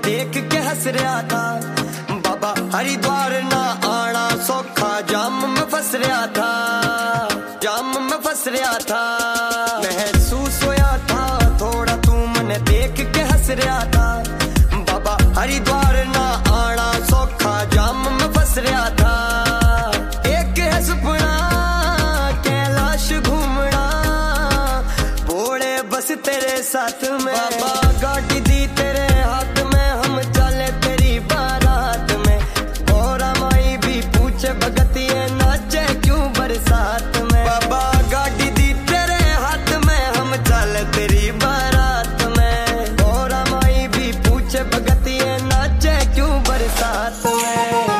देख के हंस रहा था। बाबा हरिद्वार ना आना सौखा, जाम में फंस रहा था, जाम में फंस रहा था। महसूस होया था थोड़ा तू मने देख के हंस रहा था। बाबा हरिद्वार ना आना सौखा, जाम में फंस रहा था। एक है सपना कैलाश घूमना, भोले बस तेरे साथ में। बाबा गाड़ी दी तेरे हाथ में, हम चले तेरी बारात में। गौरा माई भी पूछे भगतिए नाचे क्यों बरसात में। बाबा गाड़ी दी तेरे हाथ में, हम चले तेरी बारात में। गौरा माई भी पूछे भगतिए नाचे क्यों बरसात में।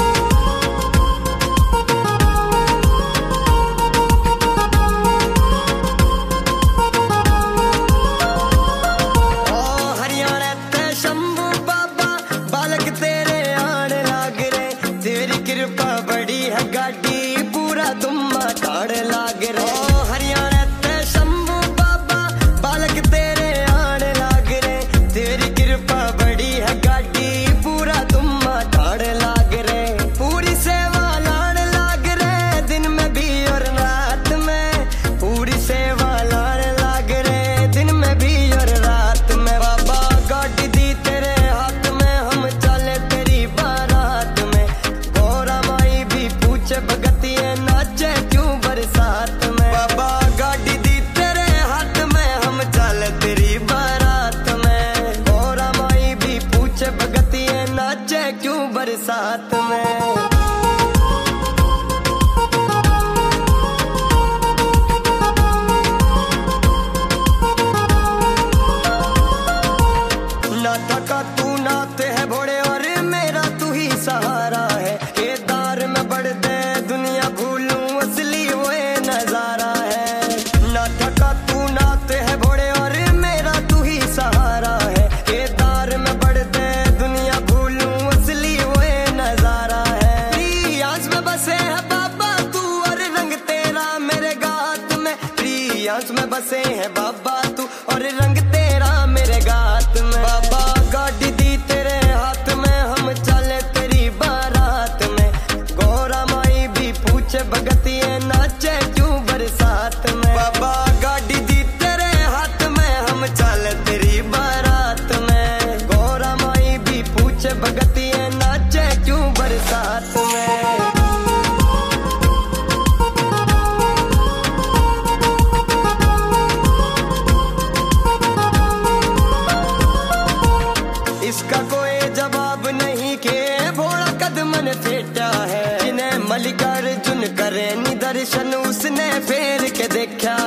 बड़ी है गाड़ी पूरा दुम्मा ठाड़ लाग रे। हरियाणा ते शंभू बाबा बालक तेरे आने लाग रे। तेरी कृपा बड़ी है गाड़ी पूरा दुम्मा ठाड़ लाग रे। पूरी सेवा लान लाग रे, दिन में भी और रात में। पूरी सेवा लान लाग रे, दिन में भी और रात में। बाबा गाड़ी दी तेरे हाथ में, हम चले तेरी बारात में। गौरा माई भी पूछे भगतिए नाचे क्यों बरसात में। बाबा गाड़ी दी तेरे हाथ में, हम चले तेरी बारात में। गौरा माई भी पूछे भगतिए नाचे क्यों बरसात में। ना थका तू नाते है भोड़े, और मेरा तू ही सहारा है। केदार में बढ़ दे दुनिया भूलूं, असली वो नजारा है। ना थका तू नाते है भोड़े, और मेरा तू ही सहारा है। केदार में बढ़ दे दुनिया भूलूं, असली वो नजारा है। प्रियांश में बसे है बाबा तू, और रंग तेरा मेरे गात में। प्रियांश में बसे है बाबा तू, और रंग तेरा मेरे गात में। बाबा गाड़ी दी तेरे हाथ में, हम चले तेरी बारात में। गौरा माई भी पूछे भगतिए नाचे क्यों बरसात में। बाबा गाड़ी दी तेरे हाथ में, हम चले तेरी बारात में। गौरा माई भी पूछे भगतिए नाचे क्यों बरसात में। इसका कोई जवाब नहीं के भोला कदमन फेटा है। जिन्हें मल्लिकार्जुन करे निदर्शन, उसने फेर के देखा